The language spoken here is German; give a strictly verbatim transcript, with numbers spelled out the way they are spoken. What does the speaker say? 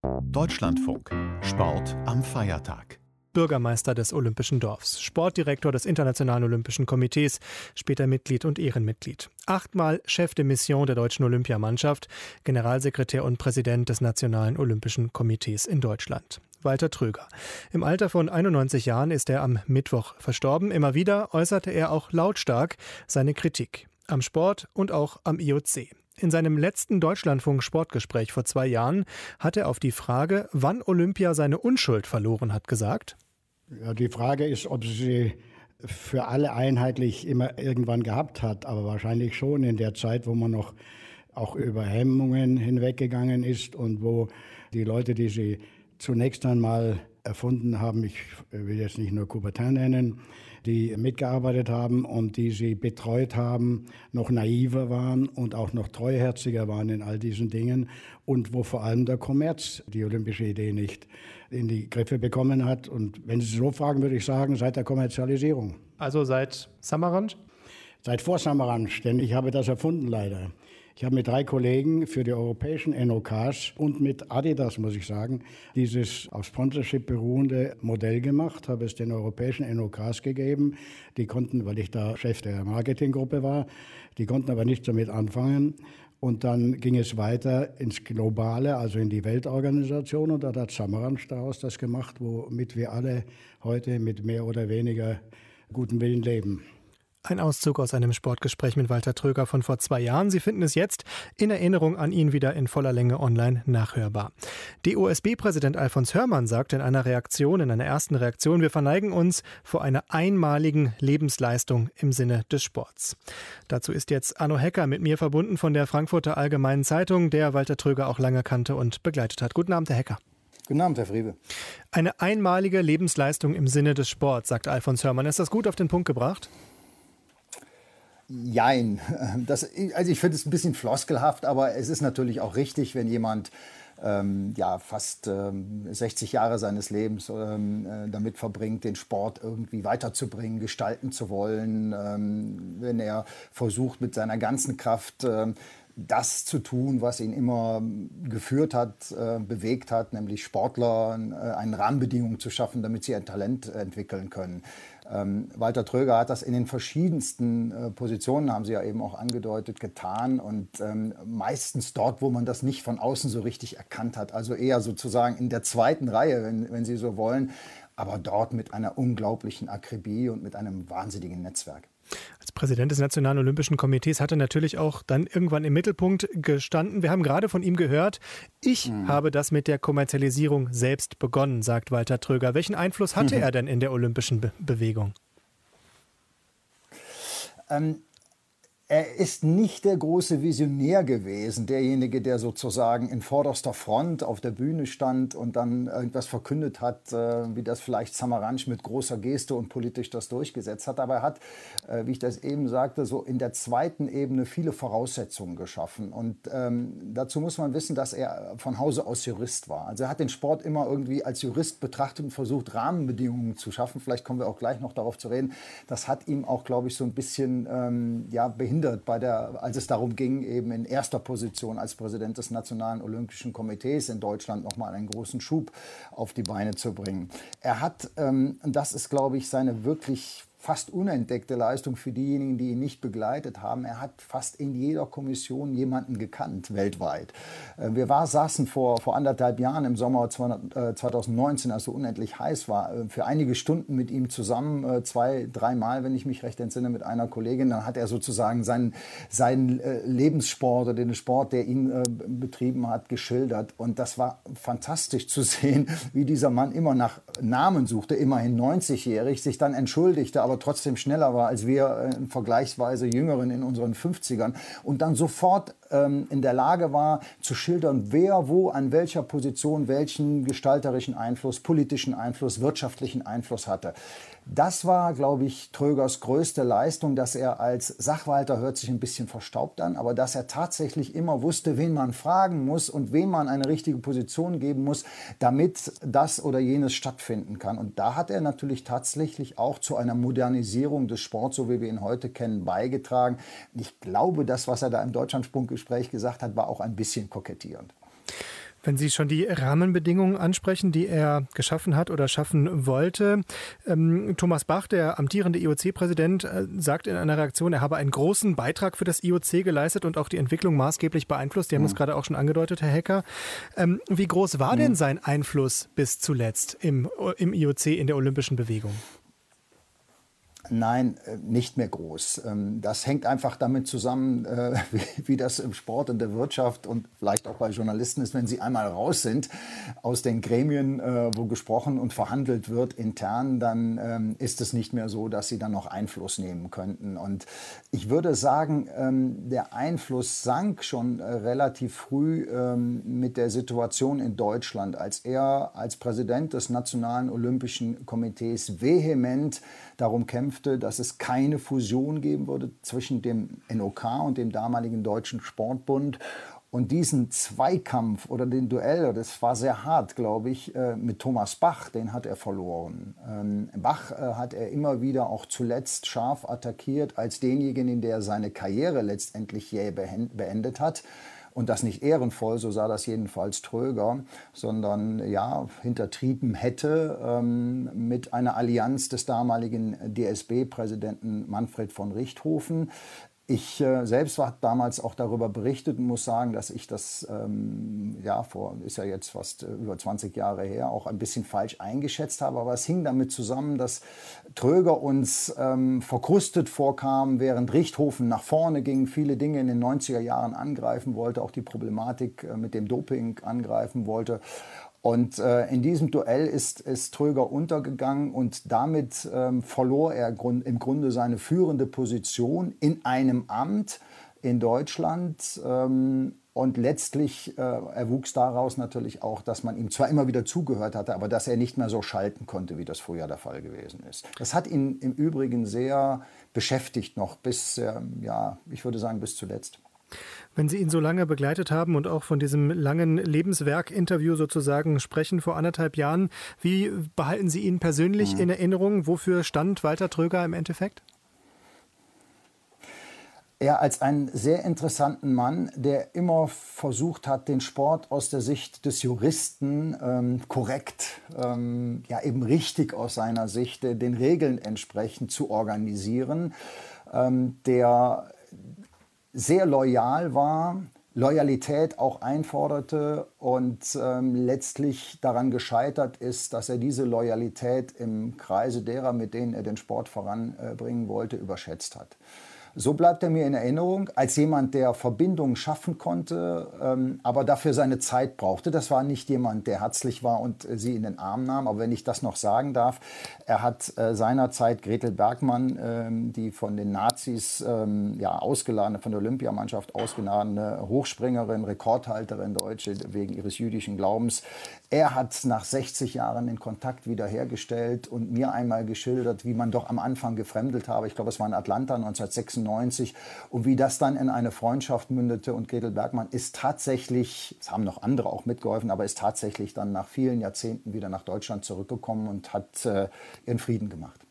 Deutschlandfunk. Sport am Feiertag. Bürgermeister des Olympischen Dorfs, Sportdirektor des Internationalen Olympischen Komitees, später Mitglied und Ehrenmitglied. Achtmal Chef de Mission der deutschen Olympiamannschaft, Generalsekretär und Präsident des Nationalen Olympischen Komitees in Deutschland. Walter Tröger. Im Alter von einundneunzig Jahren ist er am Mittwoch verstorben. Immer wieder äußerte er auch lautstark seine Kritik am Sport und auch am I O C. In seinem letzten Deutschlandfunk-Sportgespräch vor zwei Jahren hat er auf die Frage, wann Olympia seine Unschuld verloren hat, gesagt: Ja, die Frage ist, ob sie für alle einheitlich immer irgendwann gehabt hat, aber wahrscheinlich schon in der Zeit, wo man noch auch über Hemmungen hinweggegangen ist und wo die Leute, die sie zunächst einmal erfunden haben, ich will jetzt nicht nur Coubertin nennen, die mitgearbeitet haben und die sie betreut haben, noch naiver waren und auch noch treuherziger waren in all diesen Dingen und wo vor allem der Kommerz die olympische Idee nicht in die Griffe bekommen hat. Und wenn Sie so fragen, würde ich sagen, seit der Kommerzialisierung. Also seit Samaranch? Seit vor Samaranch, denn ich habe das erfunden leider. Ich habe mit drei Kollegen für die europäischen N O Ks und mit Adidas, muss ich sagen, dieses auf Sponsorship beruhende Modell gemacht, habe es den europäischen N O Ks gegeben. Die konnten, weil ich da Chef der Marketinggruppe war, die konnten aber nicht damit anfangen. Und dann ging es weiter ins Globale, also in die Weltorganisation. Und da hat Samaranch daraus das gemacht, womit wir alle heute mit mehr oder weniger gutem Willen leben. Ein Auszug aus einem Sportgespräch mit Walter Tröger von vor zwei Jahren. Sie finden es jetzt in Erinnerung an ihn wieder in voller Länge online nachhörbar. D O S B-Präsident Alfons Hörmann sagt in einer Reaktion, in einer ersten Reaktion, wir verneigen uns vor einer einmaligen Lebensleistung im Sinne des Sports. Dazu ist jetzt Arno Hecker mit mir verbunden von der Frankfurter Allgemeinen Zeitung, der Walter Tröger auch lange kannte und begleitet hat. Guten Abend, Herr Hecker. Guten Abend, Herr Friebe. Eine einmalige Lebensleistung im Sinne des Sports, sagt Alfons Hörmann. Ist das gut auf den Punkt gebracht? Jein. Das, also ich finde es ein bisschen floskelhaft, aber es ist natürlich auch richtig, wenn jemand ähm, ja, fast ähm, sechzig Jahre seines Lebens ähm, äh, damit verbringt, den Sport irgendwie weiterzubringen, gestalten zu wollen, ähm, wenn er versucht, mit seiner ganzen Kraft ähm, das zu tun, was ihn immer geführt hat, äh, bewegt hat, nämlich Sportlern äh, eine Rahmenbedingung zu schaffen, damit sie ein Talent äh, entwickeln können. Ähm, Walter Tröger hat das in den verschiedensten äh, Positionen, haben Sie ja eben auch angedeutet, getan und ähm, meistens dort, wo man das nicht von außen so richtig erkannt hat, also eher sozusagen in der zweiten Reihe, wenn, wenn Sie so wollen, aber dort mit einer unglaublichen Akribie und mit einem wahnsinnigen Netzwerk. Als Präsident des Nationalen Olympischen Komitees hat er natürlich auch dann irgendwann im Mittelpunkt gestanden. Wir haben gerade von ihm gehört, ich mhm. habe das mit der Kommerzialisierung selbst begonnen, sagt Walter Tröger. Welchen Einfluss hatte mhm. er denn in der olympischen Be- Bewegung? Ähm, Er ist nicht der große Visionär gewesen, derjenige, der sozusagen in vorderster Front auf der Bühne stand und dann irgendwas verkündet hat, wie das vielleicht Samaranch mit großer Geste und politisch das durchgesetzt hat. Aber er hat, wie ich das eben sagte, so in der zweiten Ebene viele Voraussetzungen geschaffen. Und ähm, dazu muss man wissen, dass er von Hause aus Jurist war. Also er hat den Sport immer irgendwie als Jurist betrachtet und versucht, Rahmenbedingungen zu schaffen. Vielleicht kommen wir auch gleich noch darauf zu reden. Das hat ihm auch, glaube ich, so ein bisschen ähm, ja, behindert. Bei der, als es darum ging, eben in erster Position als Präsident des Nationalen Olympischen Komitees in Deutschland nochmal einen großen Schub auf die Beine zu bringen. Er hat, ähm, das ist, glaube ich, seine wirklich fast unentdeckte Leistung für diejenigen, die ihn nicht begleitet haben. Er hat fast in jeder Kommission jemanden gekannt, weltweit. Wir war, saßen vor, vor anderthalb Jahren im Sommer zwanzig neunzehn, als es so unendlich heiß war, für einige Stunden mit ihm zusammen, zwei, dreimal, wenn ich mich recht entsinne, mit einer Kollegin. Dann hat er sozusagen seinen, seinen Lebenssport oder den Sport, der ihn betrieben hat, geschildert. Und das war fantastisch zu sehen, wie dieser Mann immer nach Namen suchte, immerhin neunzigjährig, sich dann entschuldigte, aber trotzdem schneller war als wir äh, vergleichsweise Jüngeren in unseren fünfzigern und dann sofort ähm, in der Lage war zu schildern, wer wo an welcher Position welchen gestalterischen Einfluss, politischen Einfluss, wirtschaftlichen Einfluss hatte. Das war, glaube ich, Trögers größte Leistung, dass er als Sachwalter, hört sich ein bisschen verstaubt an, aber dass er tatsächlich immer wusste, wen man fragen muss und wem man eine richtige Position geben muss, damit das oder jenes stattfinden kann. Und da hat er natürlich tatsächlich auch zu einer Modernisierung des Sports, so wie wir ihn heute kennen, beigetragen. Ich glaube, das, was er da im Deutschlandfunkgespräch gesagt hat, war auch ein bisschen kokettierend. Wenn Sie schon die Rahmenbedingungen ansprechen, die er geschaffen hat oder schaffen wollte. Ähm, Thomas Bach, der amtierende I O C-Präsident, äh, sagt in einer Reaktion, er habe einen großen Beitrag für das I O C geleistet und auch die Entwicklung maßgeblich beeinflusst. Sie haben es mhm. gerade auch schon angedeutet, Herr Hecker. Ähm, wie groß war mhm. denn sein Einfluss bis zuletzt im, im I O C in der olympischen Bewegung? Nein, nicht mehr groß. Das hängt einfach damit zusammen, wie das im Sport und der Wirtschaft und vielleicht auch bei Journalisten ist, wenn sie einmal raus sind aus den Gremien, wo gesprochen und verhandelt wird intern, dann ist es nicht mehr so, dass sie dann noch Einfluss nehmen könnten. Und ich würde sagen, der Einfluss sank schon relativ früh mit der Situation in Deutschland, als er als Präsident des Nationalen Olympischen Komitees vehement darum kämpfte, dass es keine Fusion geben würde zwischen dem N O K und dem damaligen Deutschen Sportbund. Und diesen Zweikampf oder den Duell, das war sehr hart, glaube ich, mit Thomas Bach, den hat er verloren. Bach hat er immer wieder auch zuletzt scharf attackiert als denjenigen, der seine Karriere letztendlich jäh beendet hat. Und das nicht ehrenvoll, so sah das jedenfalls Tröger, sondern ja, hintertrieben hätte ähm, mit einer Allianz des damaligen D S B-Präsidenten Manfred von Richthofen. Ich äh, selbst habe damals auch darüber berichtet und muss sagen, dass ich das, ähm, ja, vor, ist ja jetzt fast äh, über zwanzig Jahre her, auch ein bisschen falsch eingeschätzt habe. Aber es hing damit zusammen, dass Tröger uns ähm, verkrustet vorkam, während Richthofen nach vorne ging, viele Dinge in den neunziger Jahren angreifen wollte, auch die Problematik äh, mit dem Doping angreifen wollte. Und äh, in diesem Duell ist, ist Tröger untergegangen und damit ähm, verlor er grund, im Grunde seine führende Position in einem Amt in Deutschland. Ähm, und letztlich äh, erwuchs daraus natürlich auch, dass man ihm zwar immer wieder zugehört hatte, aber dass er nicht mehr so schalten konnte, wie das früher der Fall gewesen ist. Das hat ihn im Übrigen sehr beschäftigt noch bis, äh, ja, ich würde sagen, bis zuletzt. Wenn Sie ihn so lange begleitet haben und auch von diesem langen Lebenswerk-Interview sozusagen sprechen vor anderthalb Jahren, wie behalten Sie ihn persönlich mhm. in Erinnerung? Wofür stand Walter Tröger im Endeffekt? Er als einen sehr interessanten Mann, der immer versucht hat, den Sport aus der Sicht des Juristen ähm, korrekt, ähm, ja eben richtig aus seiner Sicht, äh, den Regeln entsprechend zu organisieren, ähm, der sehr loyal war, Loyalität auch einforderte und ähm, letztlich daran gescheitert ist, dass er diese Loyalität im Kreise derer, mit denen er den Sport voranbringen wollte, überschätzt hat. So bleibt er mir in Erinnerung als jemand, der Verbindungen schaffen konnte, ähm, aber dafür seine Zeit brauchte. Das war nicht jemand, der herzlich war und äh, sie in den Arm nahm. Aber wenn ich das noch sagen darf, er hat äh, seinerzeit Gretel Bergmann, ähm, die von den Nazis ähm, ja, ausgeladene, von der Olympiamannschaft ausgeladene Hochspringerin, Rekordhalterin Deutsche wegen ihres jüdischen Glaubens, er hat nach sechzig Jahren den Kontakt wiederhergestellt und mir einmal geschildert, wie man doch am Anfang gefremdelt habe. Ich glaube, es war in Atlanta neunzehnhundertsechsundneunzig. Und wie das dann in eine Freundschaft mündete. Und Gretel Bergmann ist tatsächlich, es haben noch andere auch mitgeholfen, aber ist tatsächlich dann nach vielen Jahrzehnten wieder nach Deutschland zurückgekommen und hat äh, ihren Frieden gemacht.